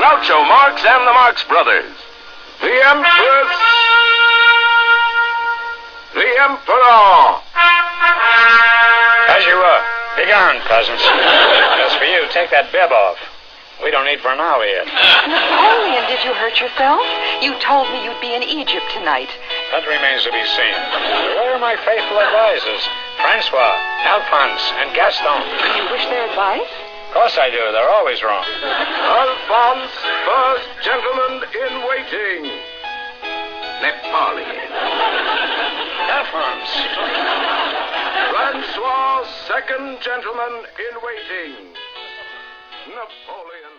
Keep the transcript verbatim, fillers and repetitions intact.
Groucho Marx and the Marx Brothers. The Empress. The Emperor. As you were. Begone, peasants. As for you, take that bib off. We don't need for an hour yet. Napoleon, did you hurt yourself? You told me you'd be in Egypt tonight. That remains to be seen. Where are my faithful advisors? Francois, Alphonse, and Gaston. You wish their advice? Of course I do. They're always wrong. Alphonse, first gentleman in waiting. Napoleon. Alphonse. Francois, second gentleman in waiting. Napoleon.